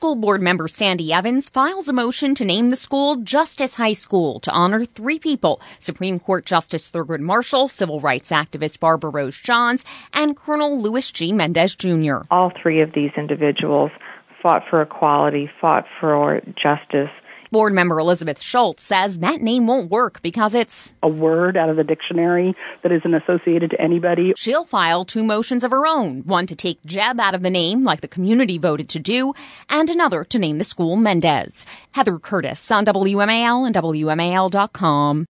School Board member Sandy Evans files a motion to name the school Justice High School to honor three people: Supreme Court Justice Thurgood Marshall, civil rights activist Barbara Rose Johns, and Colonel Louis G. Mendez Jr. All three of these individuals fought for equality, fought for justice. Board member Elizabeth Schultz says that name won't work because it's a word out of the dictionary that isn't associated to anybody. She'll file two motions of her own, one to take Jeb out of the name like the community voted to do, and another to name the school Mendez. Heather Curtis on WMAL and WMAL.com.